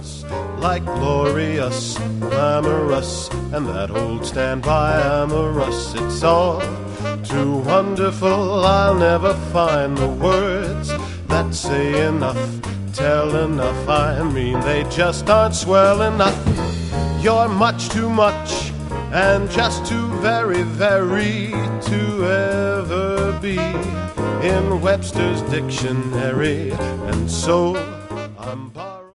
words like glorious, glamorous, and that old standby amorous. It's all too wonderful, I'll never find the words that say enough, tell enough. I mean, they just aren't swell enough. You're much too much, and just too very, very to ever be in Webster's dictionary. And so I'm